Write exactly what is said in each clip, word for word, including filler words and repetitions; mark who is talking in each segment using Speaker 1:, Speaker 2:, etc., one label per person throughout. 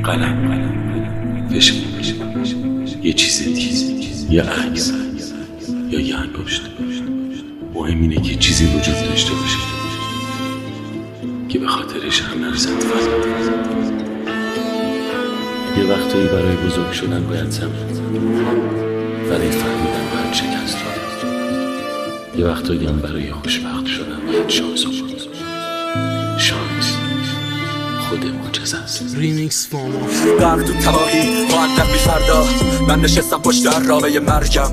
Speaker 1: قلم، فشار، یه چیز دیگه، یه عکس یا یه انگشت. مهم اینه که چیزی وجود داشته باشه که به خاطرش هم نرسد. یه وقتایی برای بزرگ شدن باید زمین، برای فهمیدن باید شکست رو، یه وقتایی هم برای خوشبخت شدن باید شانس آورد. شانس خود معجزه است.
Speaker 2: ریمیکس فامو
Speaker 3: غرق تو تباهی مؤدب بی فردا، من نشستم پشت عرابه مرگم.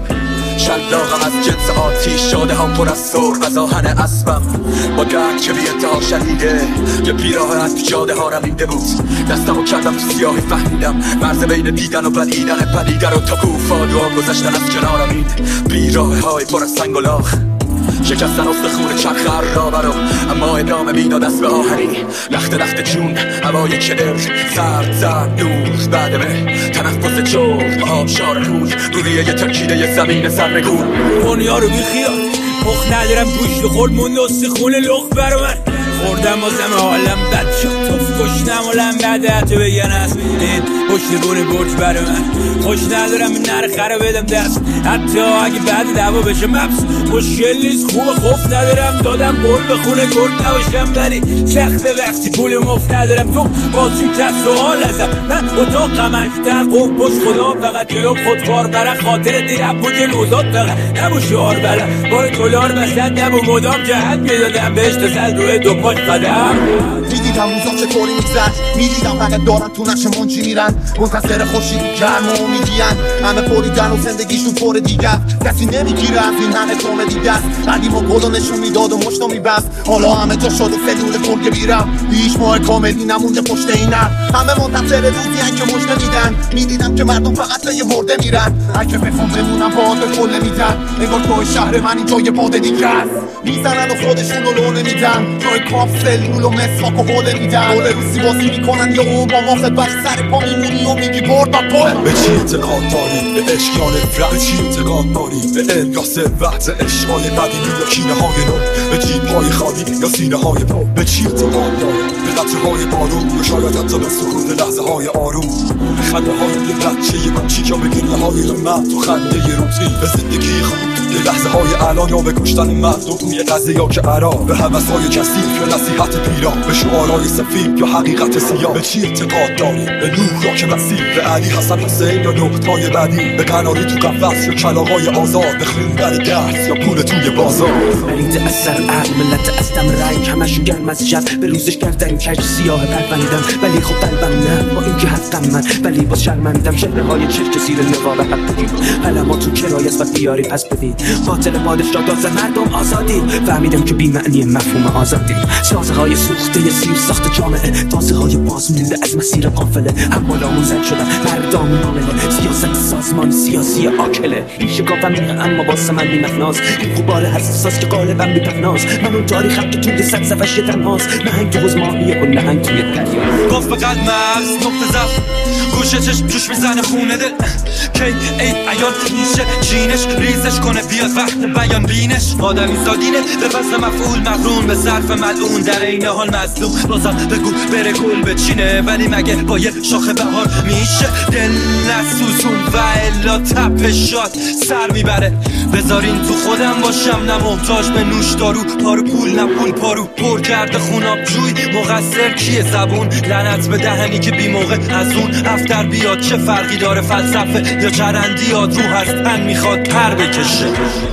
Speaker 3: شلاقم از جنس آتیش شده هم پر از سرخ از آهن اسبم. با درد که بی انتها شدیده یه پیراه از پیچاده ها رمیده بود. دستمو کردم تو سیاهی، فهمیدم مرز بین دیدن و بلیدن پدیده رو تا کوفا دعا گذاشتن از کنارم. این بیراه های پر از سنگ و لاخ شکستن استخون چرخ عرابه رو، اما ادامه میداد دست به آهنی. لخت لخت جون هوای کدر سرد زد نور بعد به تنفس چور آبشار رود روی یه ترکیده یه زمین سرنگون.
Speaker 2: دنیا رو بی خیال مخ ندارم گوشت خورد مونده استخون لخ برا من خوردم بازم حالم بد شد. توف کشتم و لم بعد حتی بگن هست این پشت بون برج برا من. خوش ندارم این نره خره بدم دست، حتی اگه بعد دعوا بشه مبس مشکل نیست. خوب خوف ندارم دادم بول به خونه گرد نباشم، ولی سخته وقتی پول مفت ندارم. تو بازی تر سوال ازم من اتاق قمشتر قوم پشت خدا فقط جلوم خودکار برن خاطر دیرم بود یه نوزاد فقط نبو شعار برن بار دلار بسد نبو مدام جهت میدادم بهش تا زد روی دو پاش قدم.
Speaker 4: میدیدم روزا چطوری میگذشت، میدیدم فقط دارن تو نقش منچی میرن منتظر خورشید گرم و امیدین. همه پریدن و زندگیشون پر دیگر، کسی نمیگیره از این همه تومه دیگر. قدیم و گل و نشون میداد و مشتو میبست، حالا همه جا شده سلول گرگه بیرم. هیچ ماه کاملی نمونده پشت این نر، همه منتظر روزی که مجده میدن. میدیدم که مردم فقط به یه مرده میرن، اگه بخوام بمونم باید به کله میدن. انگار توی شهر من این جای باده دیگه است، میزنن و خودشون رو لونه میدن. جای کاف سلول و مسواک و حوله میدن. حوله روسی بازی میکنن یا با ما خدبت سر پا میمونی و میگی برد با پاه.
Speaker 3: به چی اعتقاد داری؟ به عشق یا نفرت؟ به چی اعتقاد داری؟ به علم یا ثروت؟ عشقای قدیمی یا کینه های نو؟ به جیب های خالی یا سینه های پا؟ به چی اعتقاد داری؟ به قطره های بارون یا شاید حتی به سکوت لحظه های آروم؟ به خنده های یه بچه یه کوچیک یا به گریه های یه مرد تو خنده یه روتین؟ به زندگی خوب یه لحظه های الان یا به کشتن مردم توی قضیه یا که عراق؟ به هوس های کثیف یا نصیحت پیرا؟ به شعارهای سفید یا حقیقت سیاه؟ به چی اعتقاد داری؟ به نوح یا که مسیح؟ به علی حسن حسین یا نقطه‌های بعدی؟ به قناری تو قفس یا کلاغای آزاد؟ به خوندن درس یا پول توی بازار؟
Speaker 5: برید اثر عقل ملت استم رنگ همشون گرم از شب به روزش کردن کج سیاه پروندم. ولی خب قلبم نه با اینکه حقم من، ولی باز شرمندم. شعرهای چرک زیر نقاب حق بدید، قلما تو کرایست و بیاری پس بدید. قاتل پادشاه داد مردم آزادی، فهمیدم که بی معنی مفهوم آزادی. سازه های سوخته سیر ساخت جامعه، تازه های باز مونده از مسیر قافله. هم بالامون زد شدن مردامون عامله، سیاست سازمان سیاسی آکله. این شکاف عمیقه اما واسه من بی‌معناست. این غبار حساس که غالبا بی‌پناست. من اون تاریخم که توی صد صفحش یه تنهاست. نهنگ تو حوض ماهیه و نهنگ توی دریا.
Speaker 6: گفت به قلب مغز نقطه ضعف، گوشه چشم جوش میزنه خونه دل. کی عید عیان میشه چینش، ریزش کنه بیاد وقت بیان بینش. آدمی سادینه به وزن مفعول مقرون به ظرف ملعون، در این حال مظلوم بازم بگو بره گل بچینه. ولی مگه با یه شاخه بهار میشه دل نسوزون و الا تپشات سر میبره؟ بذارین تو خودم باشم نه محتاج به نوش دارو. پارو پول نه پول پارو پر کرده خوناب جوی. مقصر کیه زبون؟ لعنت به دهنی که بی موقع از اون افتر بیاد. چه فرقی داره فلسفه یا چرندیات؟ روح از تن میخواد پر بکشه.